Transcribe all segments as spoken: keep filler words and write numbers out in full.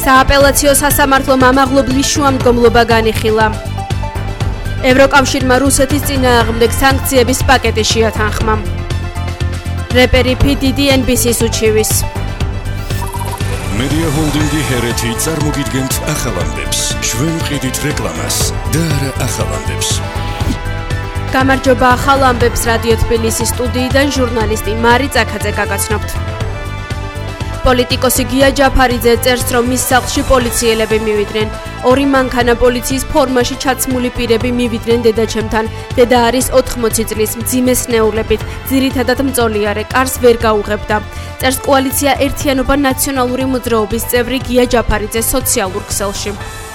სააპელაციო სასამართლო მამაღლობლის შუამდგომლობა განიხილა. ევროკავშირმა რუსეთის წინააღმდეგ სანქციების პაკეტი შეათანხმა. რეპერი P D D N B C-ს უჩივის. მედია ჰოლდინგი ჰერეთი წარმოგიდგენთ ახალამდებს. ჩვენ ვყიდით რეკლამას და არა ახალამდებს. გამარჯობა ახალამდებს რადიო თბილისის სტუდიიდან ჟურნალისტი მარი წაქაძე გაგაცნობთ. პოლიტიკოსი გია ჯაფარიძე წერს, რომ მის სახლში პოლიციელები მივიდნენ. ორი მანქანა პოლიციის ფორმაში ჩაცმული პირები მივიდნენ დედაჩემთან. დედა არის ოთხმოცი წლის, მძიმე სნეულებით, ძირითადად მწოლიარე, კარს ვერ გაუღებდა. წერს კოალიცია ერთიანობა ნაციონალური მოძრაობის წევრი გია ჯაფარიძე სოციალურ ქსელში.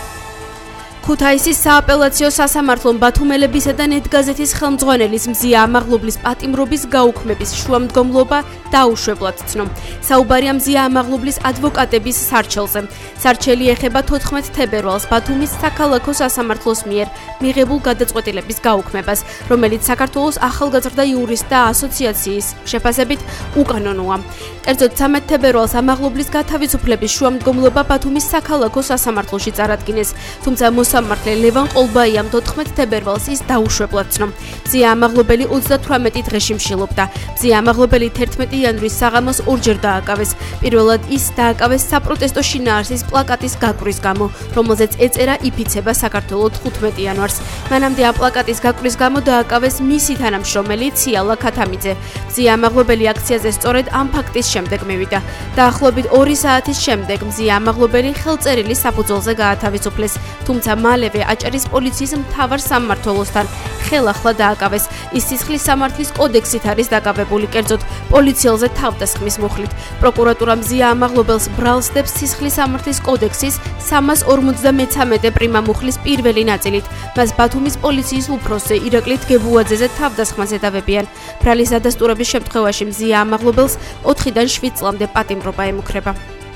ქუთაისის სააპელაციო სასამართლომ ბათუმელებისა და ნეტგაზეთის ხელმძღვანელის მზია ამაღლობლის პატიმრობის გაუქმების შუამდგომლობა დაუშვებლად ცნო. საუბარია მზია ამაღლობლის ადვოკატების სარჩელზე. სარჩელი ეხება თოთხმეტ თებერვალს ბათუმის საქალაქო სასამართლოს მიერ მიღებულ გადაწყვეტილების გაუქმებას, რომელიც საქართველოს ახალგაზრდა იურისტთა ასოციაციის შეფასებით უკანონოა. კერძოდ ცამეტ თებერვალს ამაღლობლის გათავისუფლების შუამდგომლობა ბათუმის საქალაქო სასამართლოში წარადგინეს, თუმცა მოსამართლე ლევან ყოლბაიამ თოთხმეტ თებერვალს ის დაუშვებლად ცნო. მზია ამაღლობელი ოცდათვრამეტი დღეში მშილობდა. მზია ამაღლობელი თერთმეტი იანვრის საღამოს ორჯერ დააკავეს. პირველად ის დააკავეს საპროტესტო შინაარსის პლაკატის გაკვრის გამო, რომელზეც ეწერა იფიცება საქართველო თხუთმეტი იანვარს. მანამდე ამ პლაკატის გაკვრის გამო დააკავეს მისი თანამშრომელი ციალა ქათამიძე. მზია ამაღლობელი აქციაზე სწორედ ამ ფაქტის შემდეგ მივიდა. დაახლოებით ორი საათის შემდეგ მზია ამაღლობელი ხელწერილი საფუძველზე გაათავისუფლეს, თუმცა მალევე აჭარის პოლიციის მთავარ სამმართველოსთან ხელახლა დააკავეს. ის სისხლის სამართლის კოდექსით არის დაკავებული, კერძოდ პოლიციელზე თავდასხმის მუხლით. პროკურატურა მზია ამაღლობელს ბრალს დებს სისხლის სამართლის კოდექსის სამას ორმოცდამეცამეტე პრიმა მუხლის პირველი ნაწილით. მას ბათუმის პოლიციის უფროსზე ირაკლი დგებუაძეზე თავდასხმას ედავებიან. ბრალის ადასტურების შემთხვევაში მზია ამაღლობელს ოთხიდან შვიდ წლამდე პატიმრობა ემუქრება.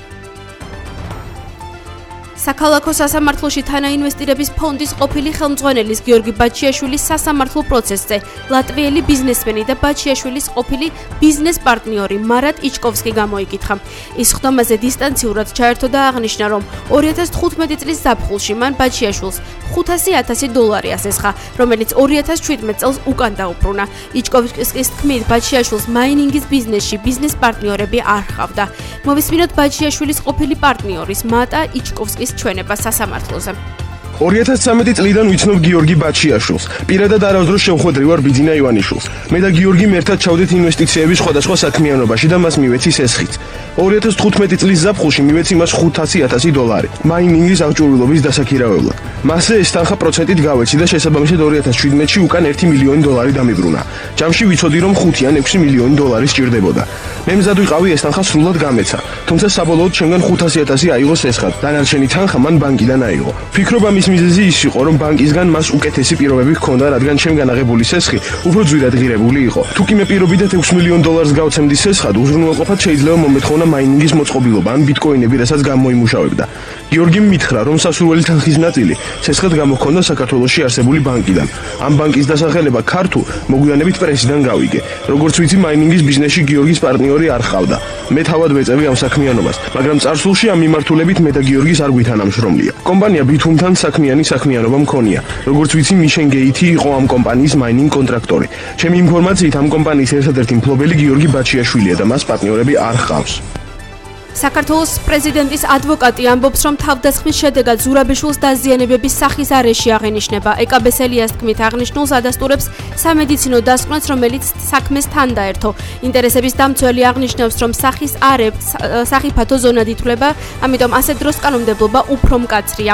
საქალაქო სასამართლოში თანაინვესტირების ფონდის ყოფილი ხელმძღვანელის გიორგი ბაჩიაშვილის სასამართლო პროცესზე ლატვიელი ბიზნესმენი და ბაჩიაშვილის ყოფილი ბიზნეს პარტნიორი მარატ იჩკოვსკი გამოიკითხა. ის ხდომაზე დისტანციურად ჩაერთო და აღნიშნა, რომ ორი ათას თხუთმეტი წლის ზაფხულში მან ბაჩიაშვილს ხუთასი ათასი დოლარი ასესხა, რომელიც ორი ათას შვიდმეტ წელს უკან დაუბრუნა. იჩკოვსკის თქმით, ბაჩიაშვილს მაინინგის ბიზნესში ბიზნეს პარტნიორები არ ჰყავდა. მოვისმინოთ ბაჩიაშვილის ყოფილი პარტნიორის მატა იჩკოვსკის ჩვენება სასამართლოზე. ორი ათას ცხრამეტი წლიდან ვიცნობ გიორგი ბაჩიაშვილს. პირადად არასდროს შევხვედრი ვარ ბიძინა ივანიშვილს. მე და გიორგი ერთად ჩავდით ინვესტიციების სხვადასხვა საქმიანობაში და მას მივეცი სესხიც. ორი ათას თხუთმეტი წლის ზაფხულში მივეცი მას ხუთასი ათასი დოლარი მაინინგის აღჭურვილობის დასაქირავებლად. მასზე ეს თანხა პროცენტით გავეცი და შესაბამისად ორი ათას შვიდმეტში უკან ერთი მილიონი დოლარი დამიბრუნა. ჯამში ვიცოდი, რომ ხუთი ან ექვსი მილიონი დოლარი სჭირდებოდა. მე მზად ვიყავი ეს თანხა სრულად გამეცა, თუმცა საბოლოოდ ჩემგან ხუთასი ათასი აიღო სესხად. დანარჩენი თანხა მან ბანკიდან აიღო. ფიქრობ ამის მიზეზი ის იყო, რომ ბანკისგან მას უკეთესი პირობები ჰქონდა, რადგან ჩემგან აღებული სესხი უფრო ძვირად ღირებული იყო. თუ კი მე პირობითად ექვს მილიონ დოლარს გავცემდი სესხად, უზრუნველყოფად შეიძლება მომეთხოვნა მაინინგის მოწყობილობა ან ბიტკოინები, რასაც გამოიმუშავებდა. გიორგიმ მითხრა, რომ სასურველი თანხის ნაწილი სესხად გამოჰქონდა საქართველოში არსებული ბანკიდან. ამ ბანკის დასახელება ქართულ მოგვიანებით პრესიდან გავიგე. როგორც ვიცი, მაინინგის ბიზნესში გიორგის პარტნიორი არ ჰყავდა. მე თავად ვეწევი ამ საქმიანობას, მაგრამ წარსულში ამ მიმართულებით მე და გიორგის არ გვითანამშრომლია. კომპანია ბითუმთან საქმიანი საქმიანობა მქონია. როგორც ვიცი, მიშენ გეითი იყო ამ კომპანიის მაინინგ კონტრაქტორი. ჩემი ინფორმაციით ამ კომპანიის ერთადერთი მფლობელი გიორგი ბაჩიაშვილია და მას პარტნიორები არ ჰყავს. საქართველოს პრეზიდენტის ადვოკატი ამბობს, რომ თავდასხმის შედეგად ზურაბიშვილს დაზიანებების სახის არეში აღენიშნება. ეკაბესელიას თქმით, აღნიშნულს ადასტურებს სამედიცინო დასკვნაც, რომელიც საქმეს თან დაერთო. ინტერესების დამცველი აღნიშნავს, რომ სახის არე სახიფათო ზონად ითვლება, ამიტომ ასეთ დროს კანონმდებლობა უფრო მკაცრია.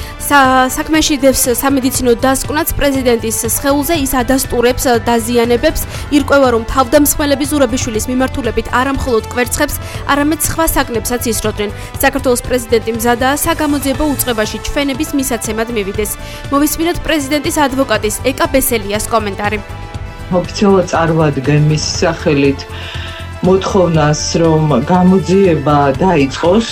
საქმეში დევს სამედიცინო დასკვნაც პრეზიდენტის სხეულზე, ის ადასტურებს დაზიანებებს, ირკვევა, რომ თავდამსხმელები ზურაბიშვილის მიმართულებით არამხოლოდ კვერცხებს, არამედ სხვა საკნებსაც ისროდნენ. საქართველოს პრეზიდენტი მზადაა საგამოძიებო უწყებაში ჩვენების მისაცემად მივიდეს. მოვისმინოთ პრეზიდენტის ადვოკატის ეკა ბესელიას კომენტარი. ოფიციალურად წარმოადგენ მის სახელით მოთხოვნას, რომ გამოძიება დაიწყოს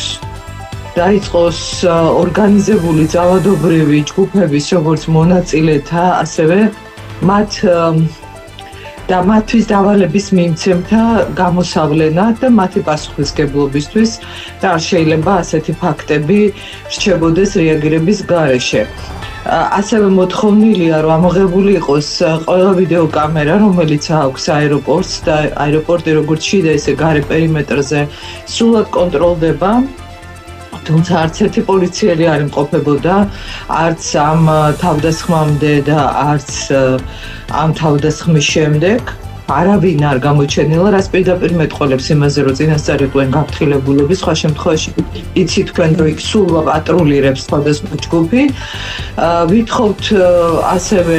დაიწყოს ორგანიზებული ძალადობრივი ჯგუფების როგორც მონაწილეთა, ასევე მათ და მათთვის დავალების მიმცემთა გამოსავლენად და მათი პასუხისმგებლობისთვის და არ შეიძლება ასეთი ფაქტები რჩებოდეს რეაგირების გარეშე. ასევე მოთხოვნილია, რომ ამოღებული იყოს ყველა ვიდეოკამერა, რომელიც აქვს აეროპორტს და აეროპორტი როგორც შიდა, ისე გარე პერიმეტრზე სრულად კონტროლდება. თუმცა არც ერთი პოლიციელი არ იმყოფებოდა, არც ამ თავდასხმამდე და არც ამ თავდასხმის შემდეგ. არავინ არ გამოჩენილა, რაც პირდაპირ მეტყოლებს იმაზე, რომ წინასწარ იყვნენ გაფრთხილებულები, სხვა შემთხვევაში იცით თქვენ, რომ იქ სულ პატრულირებს სხვადასხვა ჯგუფი. ვითხოვთ ასევე,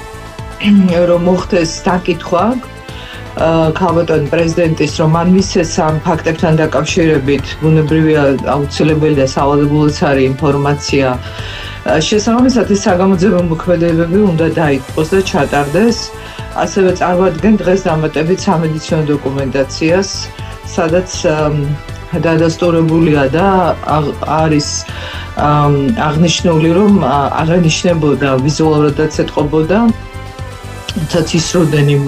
რომ მოხდეს დაკითხვა ქალბატონ პრეზიდენტის, რომ მან მისცეს ამ ფაქტებთან დაკავშირებით ბუნებრივია აუცილებელი და სავალდებულოც არის ინფორმაცია. შესაბამისად, ეს საგამოძიებო მოქმედებები უნდა დაიწყოს და ჩატარდეს. ასევე წარმოადგენს დღეს დამატებით სამედიცინო დოკუმენტაციას, სადაც დადასტურებულია და არის აღნიშნული, რომ აღენიშნებოდა ვიზუალურადაც ეთყობოდა, თუმცა ისროდნენ იმ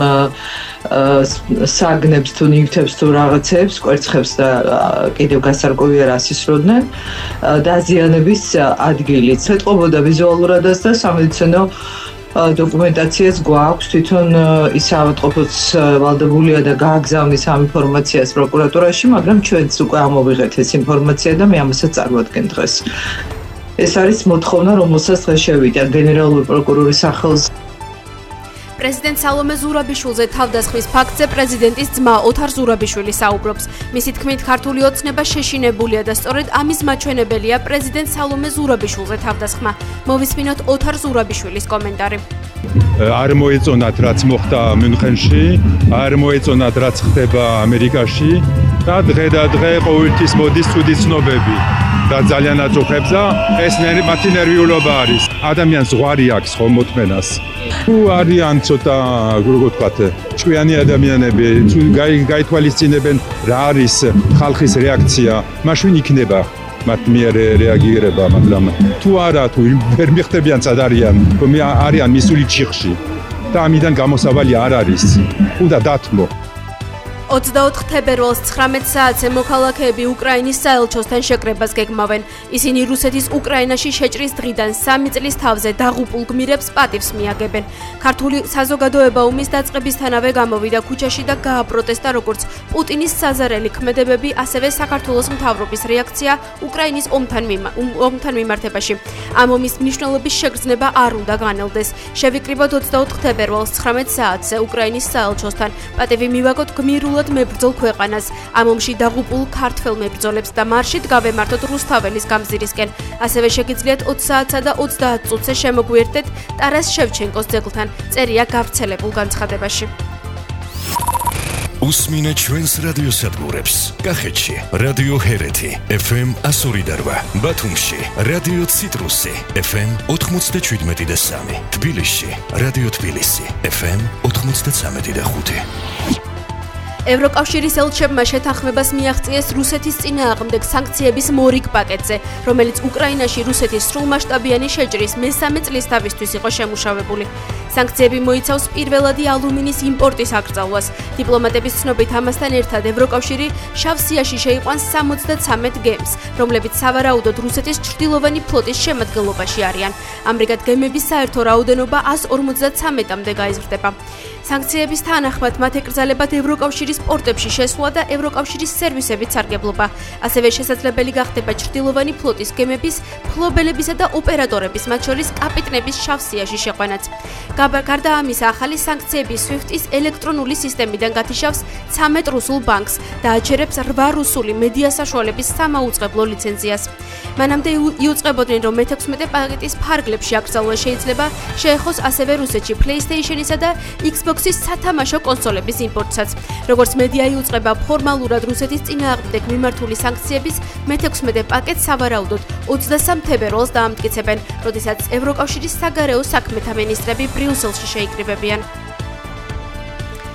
საგნებს თუ ნივთებს თუ რაღაცებს, კვერცხებს და კიდევ გასარკვევი არ ასისროდნენ დაზიანების ადგილით. ეთყობოდა ვიზუალურადაც და სამედიცინო დოკუმენტაციას გვაქვს, თვითონ ის ავადმყოფოც ვალდებულია და გააგზავნის ამ ინფორმაციას პროკურატურაში, მაგრამ ჩვენც უკვე ამოვიღეთ ეს ინფორმაცია და მე ამასაც წარმოადგენ დღეს. ეს არის მოთხოვნა, რომელსაც დღეს შევიდა გენერალური პროკურორის სახელზე. პრეზიდენტ სალომე ზურაბიშვილზე თავდასხმის ფაქტზე პრეზიდენტის ძმა ოთარ ზურაბიშვილი საუბრობს. მისი თქმით, ქართული ოცნება შეშინებულია და სწორედ ამის მაჩვენებელია პრეზიდენტ სალომე ზურაბიშვილზე თავდასხმა. მოვისმინოთ ოთარ ზურაბიშვილის კომენტარი. არ მოეწონათ რაც მოხდა მიუნხენში, არ მოეწონათ რაც ხდება ამერიკაში და დღე და დღე ყოველთვის მოდის ცუდი ცნობები. და ძალიან აწუხებს და ეს მათი ნერვიულობა არის. ადამიანს ზღვარი აქვს ხომ მოთმენას. თუ არიან ცოტა, როგორ ვთქვათ, ჭკვიანი ადამიანები, გაითვალისწინებენ რა არის ხალხის რეაქცია, მაშინ იქნება მათ მიერ რეაგირება, მაგრამ თუ არა, თუ ვერ მიხდებიან სად არიან, რომ არიან მისული ჩიხში და ამიდან გამოსავალი არ არის. უნდა დათმო. ოცდაოთხ თებერვალს ცხრამეტ საათზე მოქალაქეები უკრაინის საელჩოსთან შეკრებას გეგმავენ. ისინი რუსეთის უკრაინაში შეჭრის დღიდან სამი წლის თავზე დაღუპულ გმირებს პატივს მიაგებენ. ქართული საზოგადოება ომის დაწყებისთანავე გამოვიდა ქუჩაში და გააპროტესტა როგორც პუტინის საზარელი ქმედებები, ასევე საქართველოს მთავრობის რეაქცია უკრაინის ომთან ომთან მიმართებაში. ამ ომის მნიშვნელობის შეგრძნება არ უნდა განელდეს. შევიკრიბოთ ოცდაოთხ თებერვალს ცხრამეტ საათზე უკრაინის საელჩოსთან. პატივი მივაგოთ გმირულად მებრძოლ ქვეყანას. ამ ომში დაღუპულ ქართველ მებრძოლებს და მარშით გავემართოთ რუსთაველის გამზირისკენ. ასევე შეგიძლიათ ოცი საათსა და ოცდაათ წუთზე შემოგვიერთდეთ ტარას შევჩენკოს ძეგლთან. წერია გავრცელებულ განცხადებაში. უსმინეთ ჩვენს რადიოსადგურებს. კახეთში რადიო ჰერეთი ეფ ემ εκατო ორი და რვა, ბათუმში რადიო ციტრუსი ეფ ემ ოთხმოცდაშვიდმეტი და სამი, თბილისში რადიო თბილისი ეფ ემ ოთხმოცდაცამეტი და ხუთი. ევროკავშირის ელჩებმა შეთანხმებას მიაღწიეს რუსეთის წინააღმდეგ სანქციების მორიგ პაკეტზე, რომელიც უკრაინაში რუსეთის სრულმასშტაბიანი შეჭრის მესამე წლისთავისთვის იყო შემუშავებული. სანქციები მოიცავს პირველადი ალუმინის იმპორტის აკრძალვას. დიპლომატების ცნობით ამასთან ერთად ევროკავშირი შავ სიაში შეიყვანს სამოცდაცამეტ გემს, რომლებიც სავარაუდოდ რუსეთის ჩრდილოვანი ფლოტის შემადგენლობაში არიან. ამრიგად გემების საერთო რაოდენობა ას ორმოცდაცამეტამდე გაიზრდება. სანქციების თანახმად მათ ეკრძალებათ ევროკავშირის პორტებში შესვლა და ევროკავშირის სერვისებით სარგებლობა. ასევე შესაძლებელი გახდება ჩრდილოვანი ფლოტის გემების ფლობელებისა და ოპერატორების, მათ შორის კაპიტნების შავ სიაში შეყვანაც. გარდა ამისა, ახალი სანქციები სვიფტის ელექტრონული სისტემიდან გათიშავს ცამეტ რუსულ ბანკს და აჩერებს რვა რუსული მედია საშუალების სამაუწყებლო ლიცენზიას. მანამდე იუწყებოდნენ, რომ მეთექვსმეტე პაკეტის ფარგლებში აკრძალვა შეიძლება შეეხოს ასევე რუსეთში PlayStation-ისა და Xbox-ის სათამაშო კონსოლების იმპორტსაც. როგორც მედია იუწყება, ფორმალურად რუსეთის წინააღმდეგ მიმართული სანქციების მეთექვსმეტე პაკეტს სავარაუდოდ ოცდასამ თებერვალს დაამტკიცებენ, როდესაც ევროკავშირის საგარეო საქმეთა მინისტრები ბრიუსელში შეიკრიბებიან.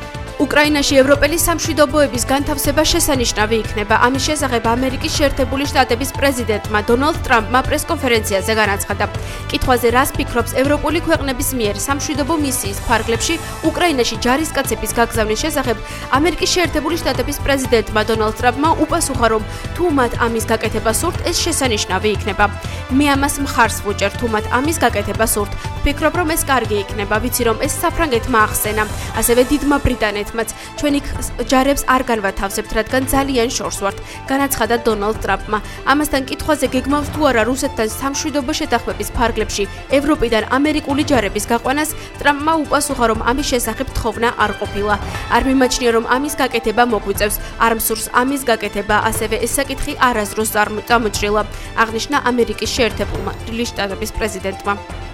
უკრაინაში ევროპელი სამშვიდობოების განთავსება შესანიშნავი იქნება. ამის შესახებ ამერიკის შეერთებული შტატების პრეზიდენტმა დონალდ ტრამპმა პრესკონფერენციაზე განაცხადა. კითხვაზე რას ფიქრობს ევროპული ქვეყნების მიერ სამშვიდობო მისიის ფარგლებში უკრაინაში ჯარისკაცების გაგზავნის შესახებ, ამერიკის შეერთებული შტატების პრეზიდენტმა დონალდ ტრამპმა უპასუხა, რომ თუ მათ ამის გაკეთება სურთ, ეს შესანიშნავი იქნება. მე ამას მხარს ვუჭერ, თუ მათ ამის გაკეთება სურთ. ვფიქრობ, რომ ეს კარგი იქნება, ვიცი, რომ ეს საფრანგეთმა ახსენა, ასევე დიდმა ბრიტანეთმაც. ჩვენ იქ ჯარებს არ განვათავსებთ, რადგან ძალიან შორს ვართ, განაცხადა დონალდ ტრამპმა. ამასთან კითხვაზე გეგმავს თუ არა რუსეთთან სამშვიდობო შეთანხმების ფარგლებში ევროპიდან ამერიკული ჯარების გაყვანას, ტრამპმა უპასუხა, რომ ამის შესახებ თხოვნა არ ყოფილა. არ მიმაჩნია, რომ ამის გაკეთება მოგვიწევს, არ მსურს ამის გაკეთება, ასევე ეს საკითხი არასდროს წამოჭრილა, აღნიშნა ამერიკის შეერთებული შტატების პრეზიდენტმა.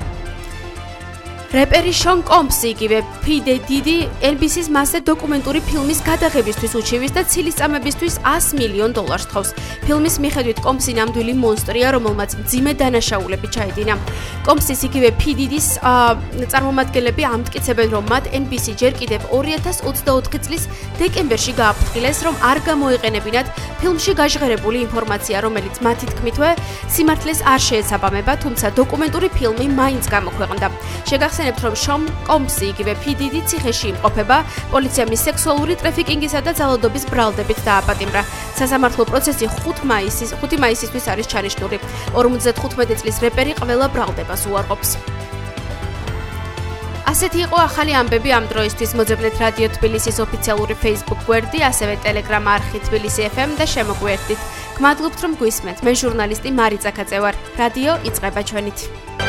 რეპერი შონ კომპსი იგივე P. Diddy N B C-ს მასზე დოკუმენტური ფილმის გადაღებისთვის უჩივის და ცილისწამებისთვის ას მილიონ დოლარს თხოვს. ფილმის მიხედვით კომპსი ნამდვილი მონსტრია, რომელმაც მძიმე დანაშაულები ჩაედინა. კომპსის იგივე P. Diddy-ს წარმომადგენლები ამტკიცებენ, რომ მათ N B C ჯერ კიდევ ორი ათას ოცდაოთხი წლის დეკემბერში გააფრთხილეს, რომ არ გამოეყენებინათ ფილმში გაჟღერებული ინფორმაცია, რომელიც მათი თქმითვე სიმართლეს არ შეესაბამება, თუმცა დოკუმენტური ფილმი მაინც გამოქვეყნდა. შეგახსენებთ, რომ შონ კომპსი იგივე P. Diddy ციხეში იმყოფება, პოლიციამ მის სექსუალური ტრაფიკინგისა და ძალადობის ბრალდებით დააპატიმრა. სასამართლო პროცესი ხუთი მაისისთვის არის ჩანიშნული. ორმოცდახუთმეტი წლის რეპერი ყველა ბრალდებას უარყოფს. ასეთი იყო ახალი ამბები ამ დროისთვის. მოძებნეთ რადიო თბილისის ოფიციალური Facebook გვერდი, ასევე Telegram არხი თბილისი F M და შემოგვიერთდით. გმადლობთ, რომ გვისმენთ. მე ჟურნალისტი მარი წაკაძე ვარ. რადიო იწყება ჩვენით.